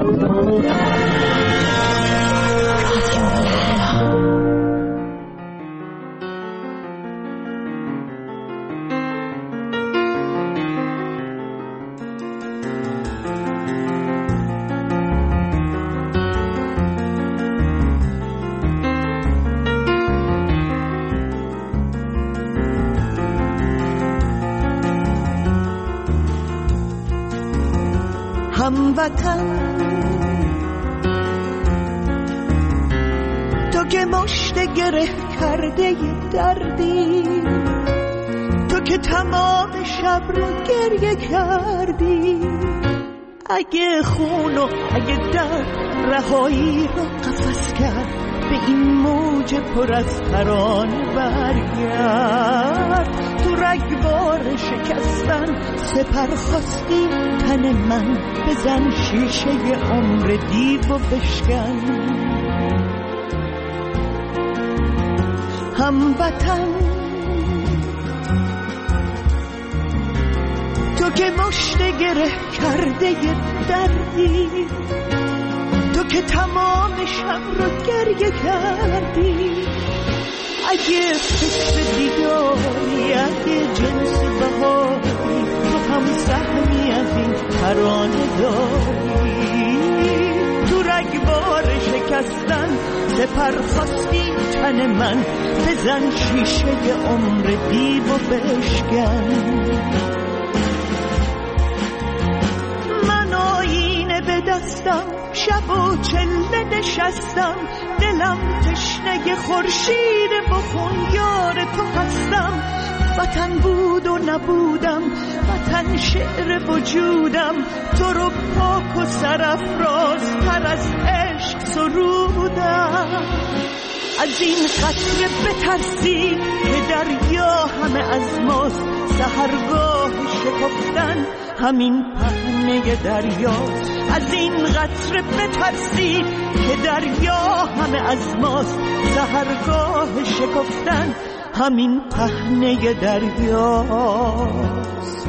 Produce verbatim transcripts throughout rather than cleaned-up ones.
هموطن تو که مشت گره کرده دردی، تو که تمام شب رو گریه کردی، اگه خون و اگه درد رهایی رو قفس کرد، به این موج پر از ترانه برگرد. تو رگبار شکستن سپر خواستی تن من، بزن شیشه عمر دیو و بشکن. هموطن تو که مشت گره کرده دردی، تو که تمام شب رو گریه کردی، اگه فکر دیداری، اگه جنس بهاری، تو هم سهمی از این ترانه داری. تو رگبار شکستن سپر خواستی تن من، بزن شیشه عمر دیو و بشکن. من آینه به دستم شب و چله نشستم، دلم تشنه خورشید بخون یار تو هستم. وطن بود و نبودم، وطن شعر وجودم، تو رو پاک و سرافراز تر از عشق سرودم. از این قطره بترسی که دریا همه از ماست، سحرگاه شکفتن همین پهنه دریاست. از این قطره بترسی که دریا همه از ماست، سحرگاه شکفتن همین پهنه دریاست.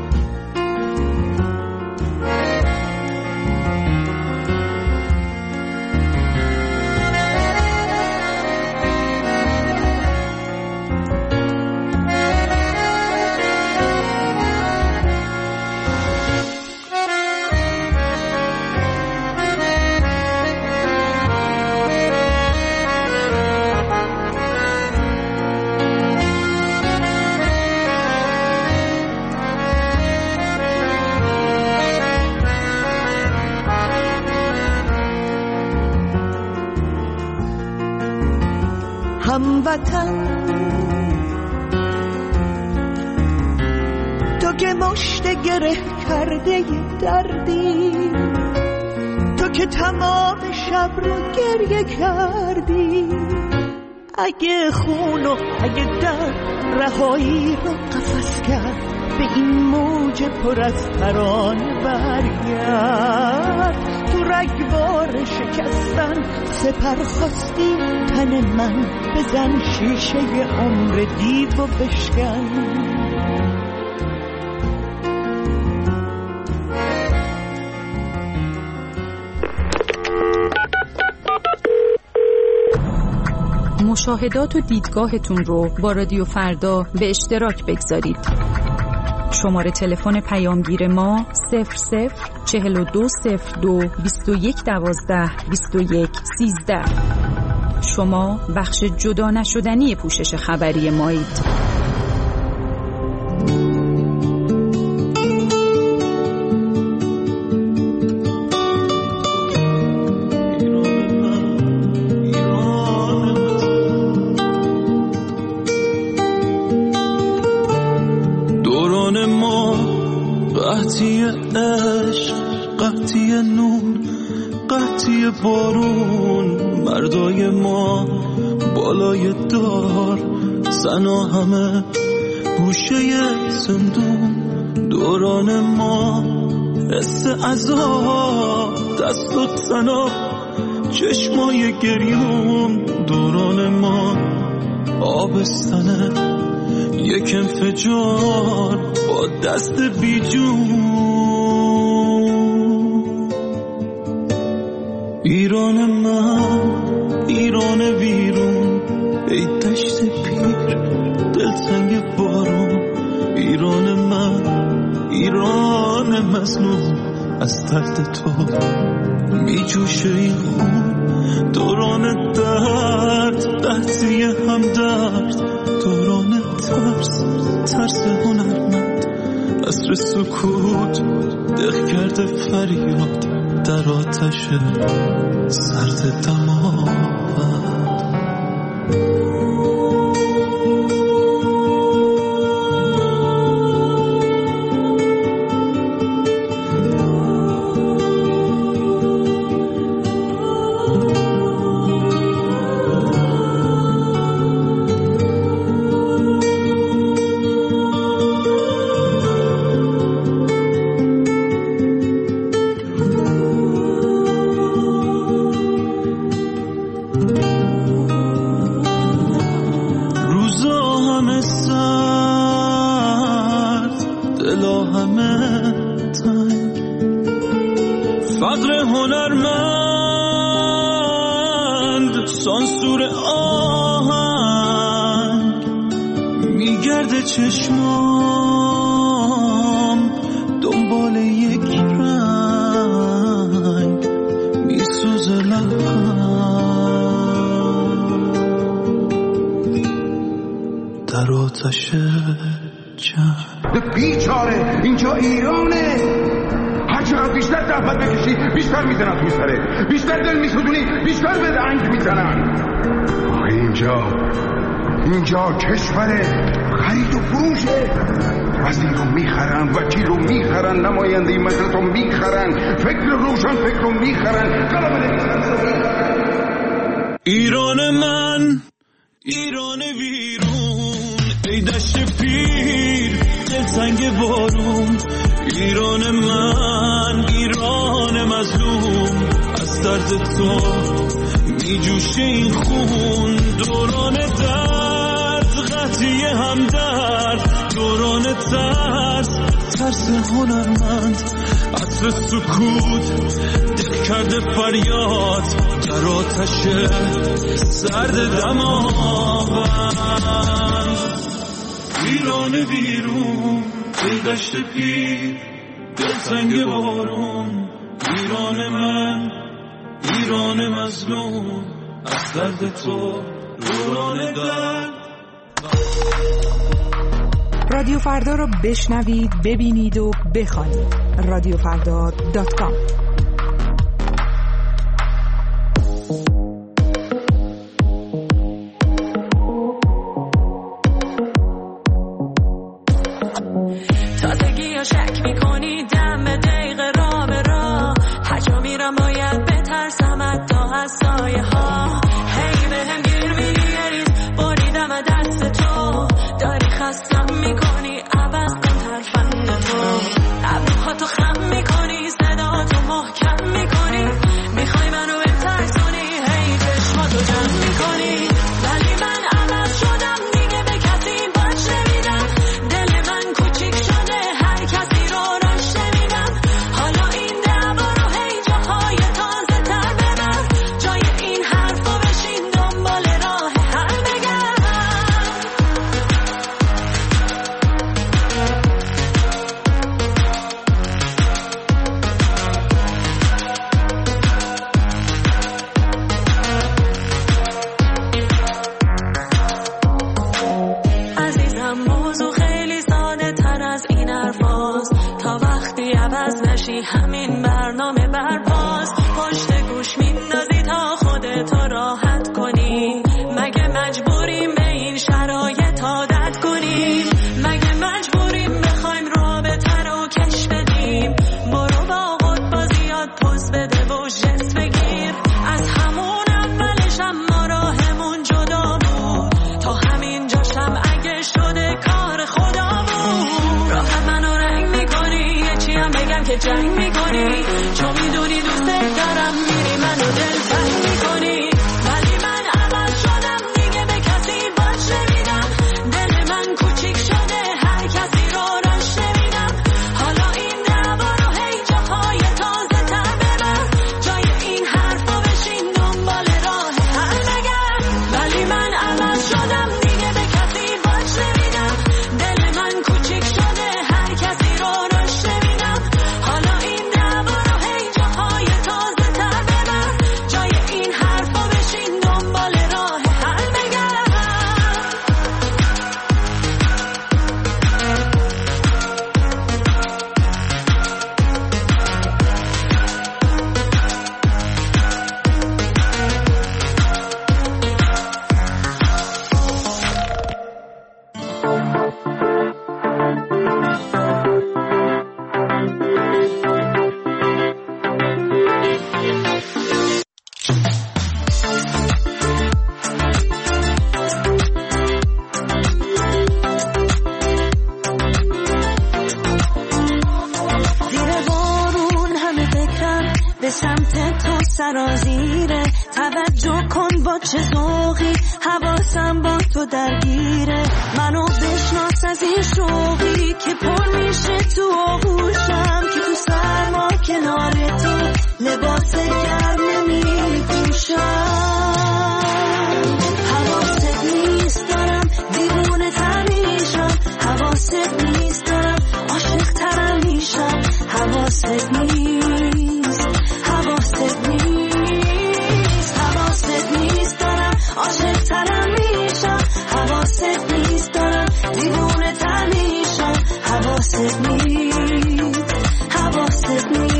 هموطن تو که مشت گره کرده دردی، تو که تمام شب رو گریه کردی، اگه خون و اگه درد رهایی رو قفس کرد، به این موج پر از ترانه برگرد. تو رگبار شکستن سپر خواستی تن من، بزن شیشه عمر دیو و بشکن. مشاهدات و دیدگاهتون رو با رادیو فردا به اشتراک بگذارید. شماره تلفن پیامگیر ما صفر صفر چهل و دو صفر دو بیست و یک دوازده بیست و یک سیزده. شما بخش جدا نشدنی پوشش خبری مایید. قحطی عشق، قحطی نور، قحطی بارون، مردای ما بالای دار، زنا همه گوشه زندون. دوران ما حس عذاب، دستات زنا، چشمای گریون. دوران ما آبستنه، یک انفجار با دست بیجون. دشت پیر دلتنگ بارون، ایران من، ایران مظلوم، از درد تو می جوشه این خون. دوران درد، قحطی هم درد، دوران ترس، ترس هنرمند، عصر سکوت دق کرده فریاد در آتش سرد دماوند. چشمام دنبال یک رنگ میسوزه لبم در آتش جنگ. بیچاره اینجا ایرانه، هر چقدر بیشتر زحمت بکشی بیشتر میزنن تو سره، بیشتر دل میسوزونی بیشتر به دنگ میزنن. اینجا اینجا کشوره خرید و فروشه، وزیر رو میخرن، وکیل رو میخرن، نماینده مجلس رو میخرن، فکر روشن فکر رو میخرن، قلم نویسنده رو میخرن. ایران من، ایران ویرون، ای دشت پیر دلتنگ بارون، ایران من، ایران مظلوم، از درد تو می جوشه این خون. دوران درد، قحطی هم درد، دوران ترس، ترس هنرمند، عصر سکوت دق کرده فریاد در آتش سرد دماوند. ایران بیرون، ای دشت پیر دلتنگ بارون، ایران من، ایران مظلوم، از درد تو دوران درد. رادیو فردا رو بشنوید، ببینید و بخوانید. رادیو فردا دات کام. تازگی ها شک میکنی دم به دقیقه را به را، هجا میرم باید بترسم حتی از سایه ها. هی به هم گیر میگریز بریدم دست تو، داری خستم میکنی عوض کن ترفند تو. ابروها تو خم میکنی، صدا تو محکم میکنی، میخوای منو بترسونی، هی چشماتو جمع میکنی. ولی من عوض شدم دیگه، به کسی باش نمیدم، دل من کوچیک شده هر کسی رو راش نمیدم. حالا این دعوا رو هی جاهای تازه تر ببر، جای این حرفو بشین دنبال راه حل بگرد. عزیزم موضوع خیلی ساده تر از این حرفاست، تا وقتی عوض نشی همین برنامه برپاست. پشت گوش میندازی تا خودتو راحت کنی، مگه مجبوریم به این شرایط عادت کنیم؟ مگه مجبوریم بخوایم رابطه رو کش بدیم؟ برو با خود بازیات پوز بده و جس بگیر. از همون اولش هم ما راهمون جدا بود، تا همین جاشم اگه شده کار خدا بود. راحت منو رنگ میکنی، یه چی هم بگم که جنگ میکنی، چون میدونی دوست دارم میری منو دل تنگ میکنی. ولی من عوض شدم دیگه، به کسی باش نمیدم، دل من کوچیک شده هر کسی رو راش نمیدم. حالا این دعوا رو هی جاهای تازه تر ببر، جای این حرفو بشین دنبال راه حل بگرد. ولی من عوض شدم سمت تو سرازیره، توجه کن با چه ذوقی، حواسم با تو درگیره، منو بشناس از این شوقی که پر میشه تو آغوشم، که تو سرما کنار تو لباس گرم نمی پوشم. حواست نیست دارم دیوونه تر میشم، حواست نیست دارم عاشق ترم میشم، حواست نیست، حواست نیست، حواست نیست دارم عاشق ترم میشم، حواست نیست دارم دیوونه تر میشم، حواست نیست، حواست نیست.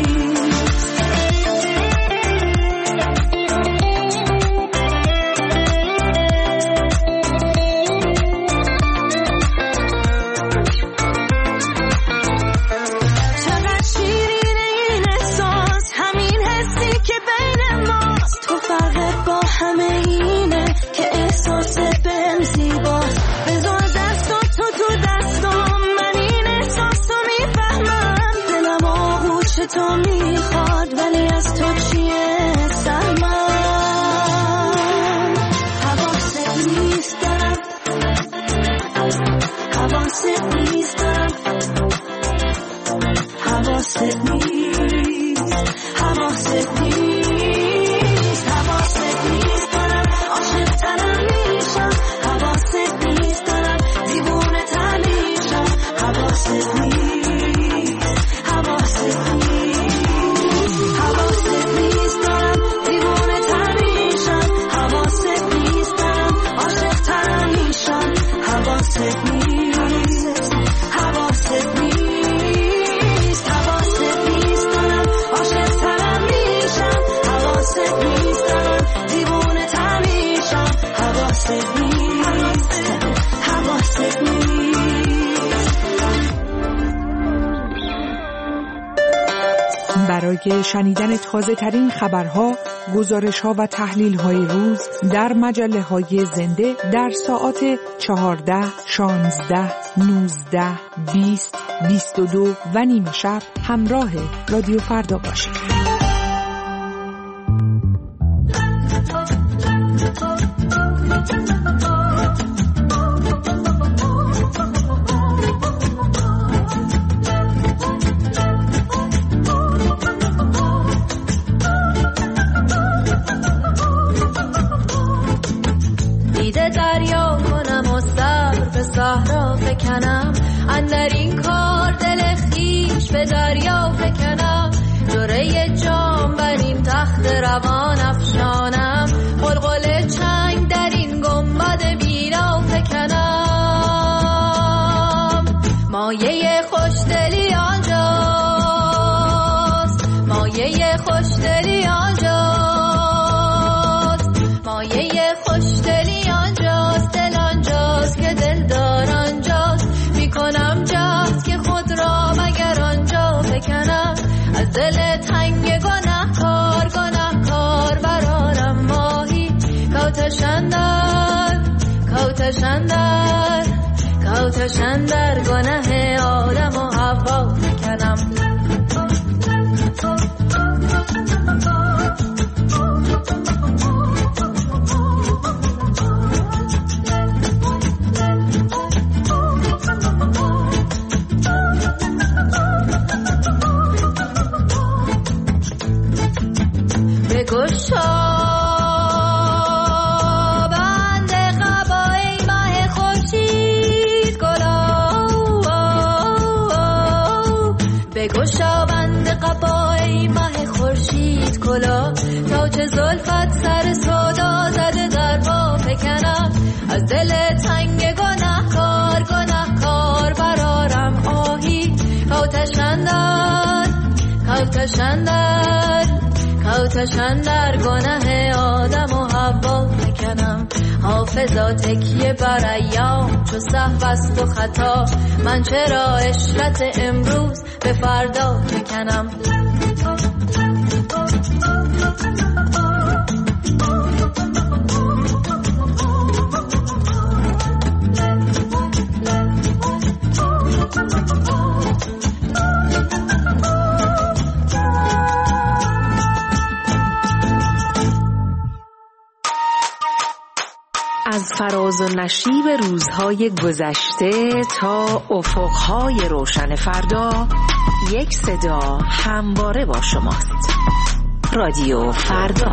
تو میخواد ولی از تو چیه سرمن، حواست نیست دارم، حواست نیست دارم، حواست نیست، حواست نیست، حواست نیست دارم عاشق ترم میشم، حواست نیست دارم دیوونه تر میشم، حواست نیست، حواست نیست. برای شنیدن تازه ترین خبرها، گزارش ها و تحلیل های روز در مجله های زنده در ساعات چهارده، شانزده، نوزده، بیست، بیست و دو و نیمه شب همراه رادیو فردا باشید. دریا کنم و سر به صحرا فکنم، اندر این کار دل خویش به دریا فکنم، جرعه جام بر این تخت روان افشانم، قلقل چنگ در این گنبد بینا فکنم. مایه خوشدلی آنجاست، مایه خوشدلی آنجاست، مایه خوشدلی آنجاست، دل آنجاست که دل دار آنجاست، میکنم جهد که خود را مگر آنجا بکنم، از دل تنگ گناه کار گناه کار برارم ماهی، کوتشندر کوتشندر کوتشندر گناه آدم و حوا بکنم. بند قبای ماه خورشید گلا، بگشا بند قبای ماه خورشید کلا، تا چه زلفت سر سودا زده در پا فکنم، از دل تنگ گناه کار گناه کار برارم آهی، کوتشندر کوتشندر کوتشندر گناه آدم و حوا بکنم. حافظا تکیه بر ایام چو سهو است و خطا، من چرا عشرت امروز به فردا بکنم. فراز و نشیب روزهای گذشته تا افقهای روشن فردا، یک صدا همواره با شماست. رادیو فردا.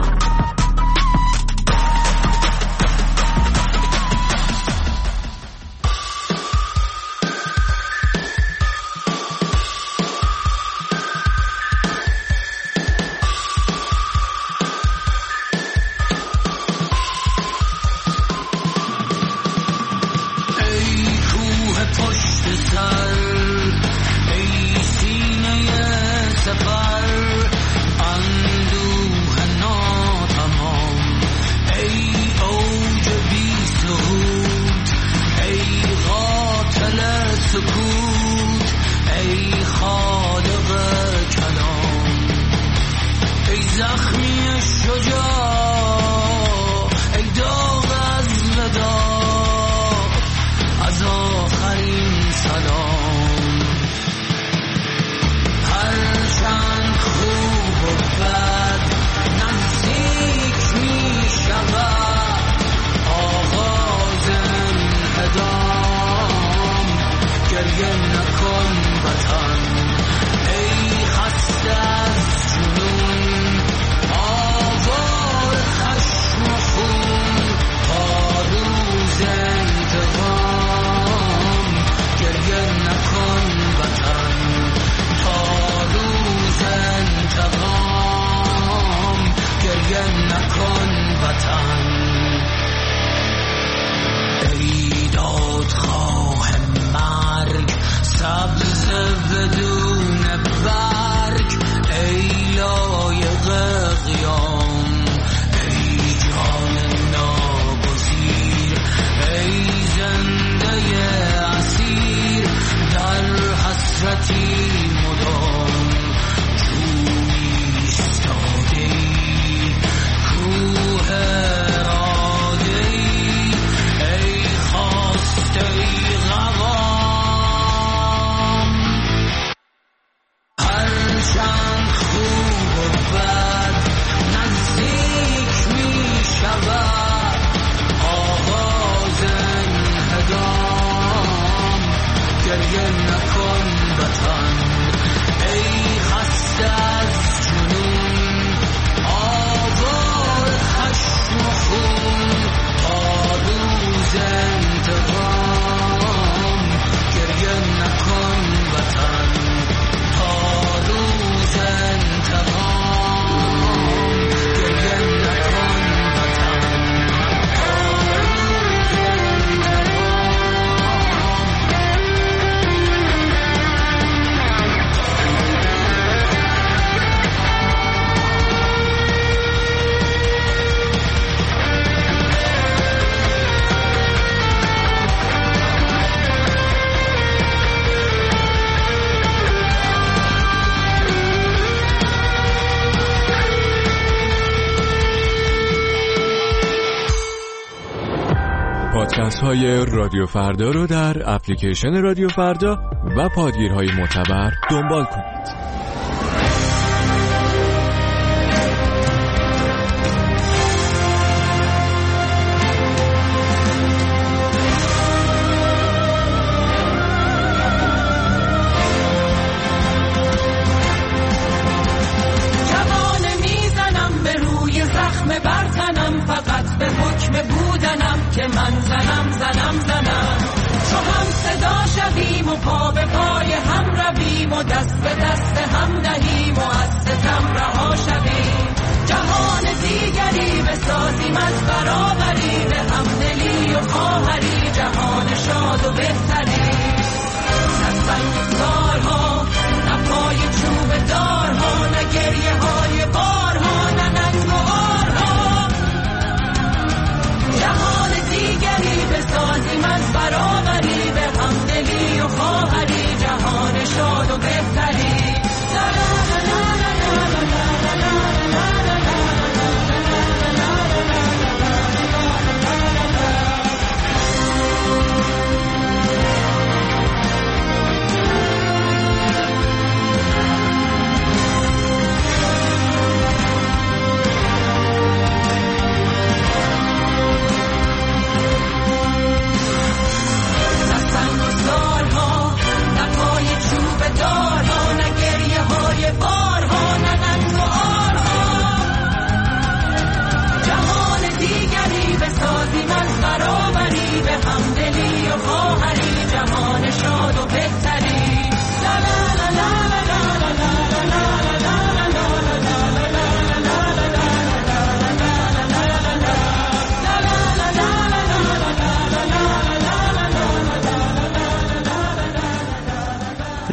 پادکست های رادیو فردا رو در اپلیکیشن رادیو فردا و پادگیرهای معتبر دنبال کنید.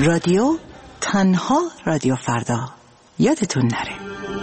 رادیو تنها رادیو فردا. یادتون نره.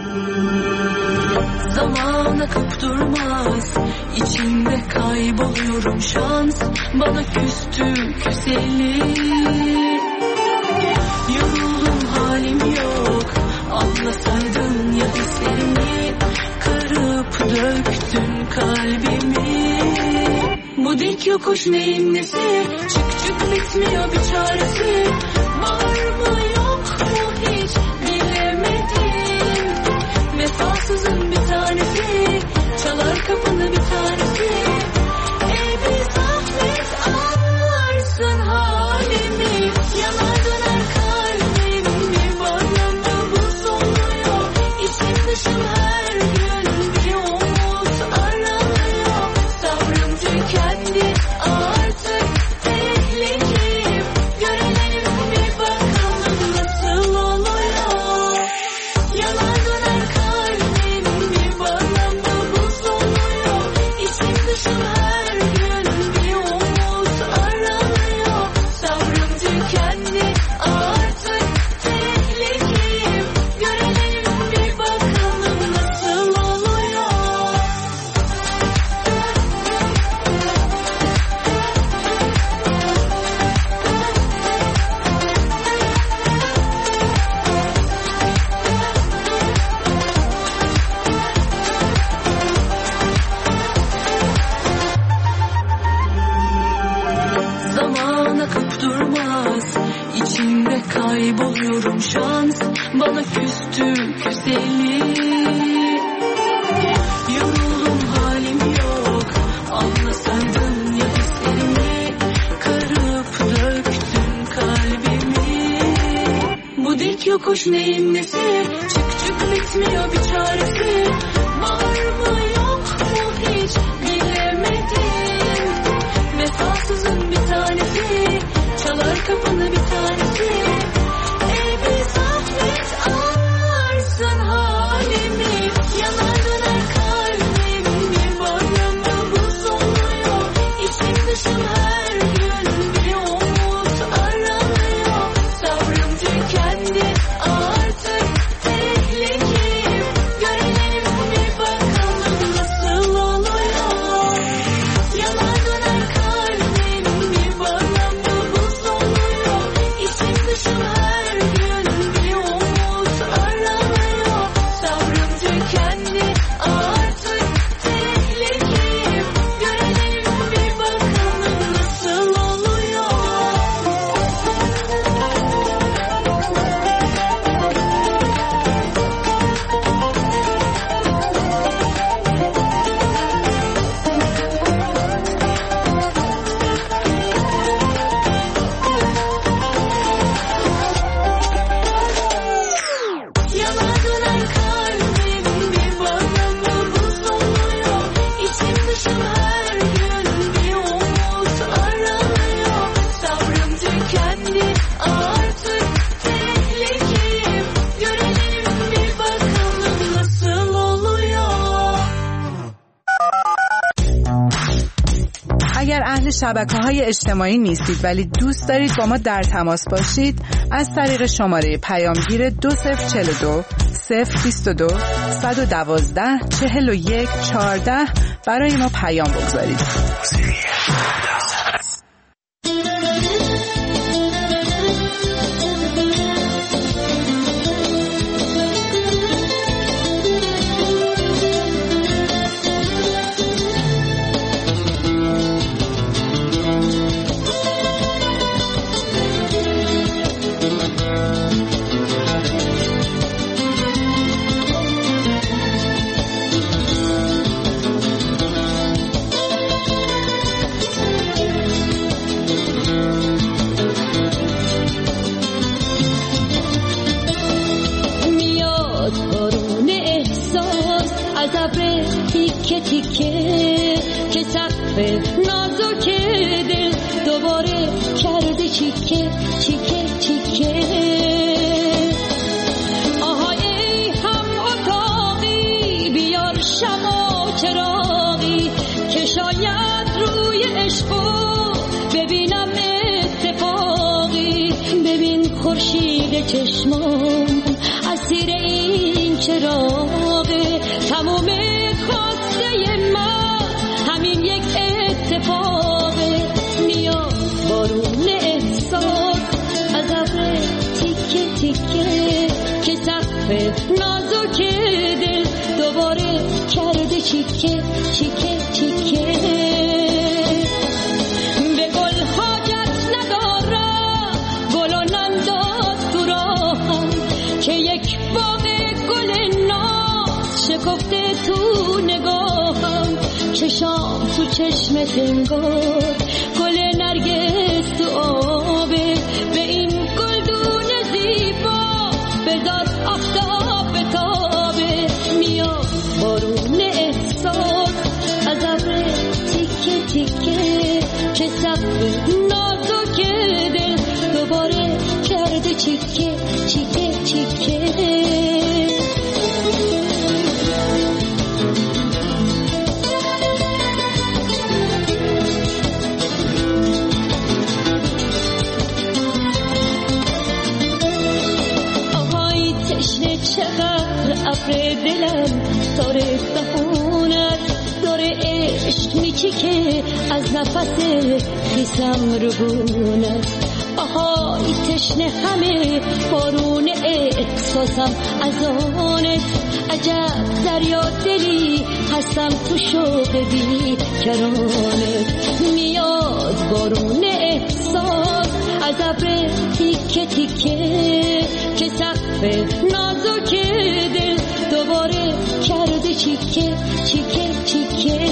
Zamana kaptırmaz, içinde kayboluyorum şans. Bana küstü güzellik. Yoruldum halim yok, anlasaydın ya hislerimi. Kırıp döktün kalbimi. Bu dik yokuş neyin nesi? Çık çık bitmiyor bir çaresi. Var mı yok mu hiç bilemedim. Vefasızın bir tanesi, çalar kapını bir tanesi. Ey bir zahmet anlarsın halimi. Yanar döner kalbim, bir bağlamda buz oluyor. İçim dışım her gün bir umut aranıyor. Sabrım tükendi artık tehlikeyim. Görelim bir bakalım nasıl oluyor. Yanar döner kalbim, bir bağlamda buz oluyor. İçim dışım her gün bir umut aranıyor. Sabrım tükendi artık tehlikeyim. Görelim bir bakalım nasıl oluyor. Zaman akıp durmaz, içinde kayboluyorum şans. Bana küstü güzellik. Yoruldum halim yok, anlasaydın ya hislerimi. Kırıp döktün kalbimi. Bu dik yokuş neyin nesi? Çık çık bitmiyor bir çaresi. Var mı yok mu hiç bilemedim. Vefasızın bir tanesi, çalar kapını bir tanesi. Ey bir zahmet anlarsın halimi. Yanar döner kalbim, bir bağlamda buz oluyor. İçim dışım her gün bir umut aranıyor. Sabrım tükendi artık tehlikeyim. Görelim bir bakalım nasıl oluyor. Yanar döner kalbim, bir bağlamda buz oluyor. İçim dışım her gün bir umut aranıyor. Sabrım tükendi artık tehlikeyim. Görelim bir bakalım nasıl oluyor. Yanar döner kalbim, bir bağlamda buz oluyor. İçim dışım her gün bir umut aranıyor. Sabrım tükendi artık tehlikeyim. Görelim bir bakalım nasıl oluyor. اگر اهل شبکه‌های اجتماعی نیستید ولی دوست دارید با ما در تماس باشید، از طریق شماره پیامگیر دو صفر چهل و دو صفر بیست و دو صد و دوازده چهل و یک چهارده برای ما پیام بگذارید. میاد بارون احساس از ابر تیکه تیکه که سقف نازک دل دوباره کرده چیکه چیکه چیکه. آهای ای هم اتاقی بیار شمع و چراغی که شاید روی عشقو ببینم اتفاقی. ببین چشمام اسیر این چراغه. تموم خواسته من همین یک اتفاقه. میاد بارون احساس از ابر تیکه تیکه که سقف نازک دل دوباره کرده چیکه چیکه چیکه. به گل حاجت ندارم گل و ننداز تو راهم که یک باغ گل ناز شکفته تو نگاهم. چشام تو چشم سنگار گل نرگس تو آبه. به این گلدون زیبا بذار آفتاب بتابه. میاد بارون احساس از ابر تیکه تیکه که سقف نازک دل دوباره کرده چیکه چیکه چیکه. چقدر ابر دلم داره دهونت داره عشق میچیکه از نفس خیسم رو بونت. آهای تشنه همه بارون احساسم از آنت. عجب دریا دلی هستم تو شوق بی کرانت. میاد بارون احساس از ابر تیکه تیکه که سقف نازک دل دوباره کرده چیکه چیکه چیکه.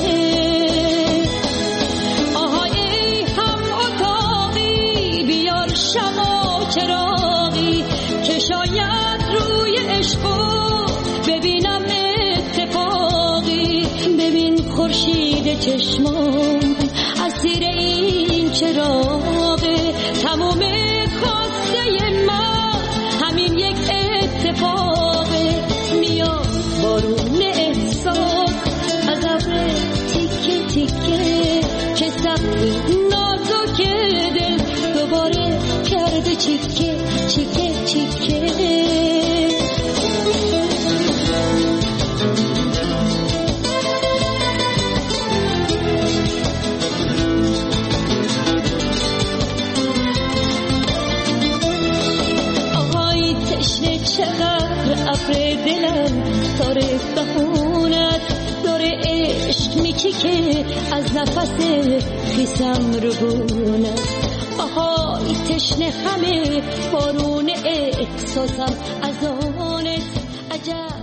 آهای ای هم اتاقی بیار شمع و چراغی که شاید روی عشقو ببینم اتفاقی. ببین خورشید چشمام اسیر این چراغه. تموم خواسته من همین یک اتفاقه. میاد بارون احساس از ابر تیکه تیکه که سقف نازک دل دوباره کرده چیکه چیکه چیکه. چقدر ابر دلم داره دهونت داره عشق میچیکه از نفس خیسم رو بونت. آهای تشنه همه بارون احساسم از آنت. عجب